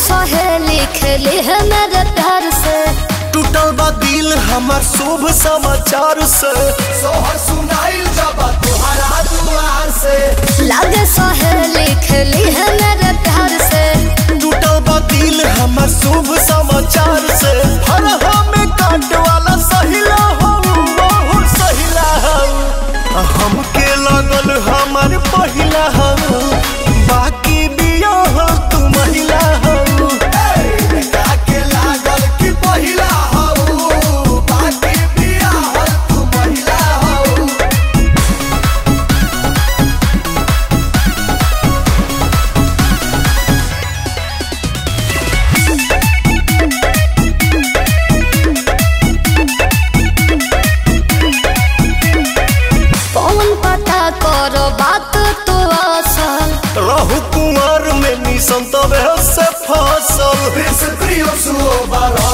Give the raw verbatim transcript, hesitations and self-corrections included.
सहेली खेली है मेरे प्यार से, टूटल बा दिल हमार शुभ समाचार से, सोहर सुनाइल जब तुम्हारा दुआर से। लागे सहेली खेली है मेरे प्यार से, टूटल बा दिल हमार शुभ समाचार से। हर हमें काट वाला सहिला हो बहुत सहिला हो, हमके लगल हमार पहिला हो, बाकी बिया हो तू महिला हो। के लागल कि पहिला हो, बाकी बिया हो तू महिला हो। कौन पता करो बात तो असल, रहु कुंवर में निसंत से फसल।